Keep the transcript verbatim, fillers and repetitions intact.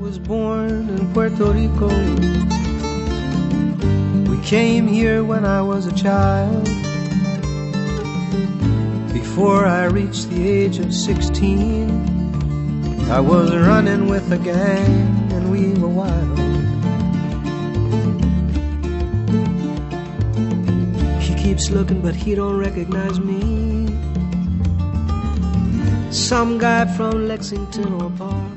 was born in Puerto Rico. We came here when I was a child. Before I reached the age of sixteen, I was running with a gang and we were wild. He keeps looking but he don't recognize me. Some guy from Lexington or Park.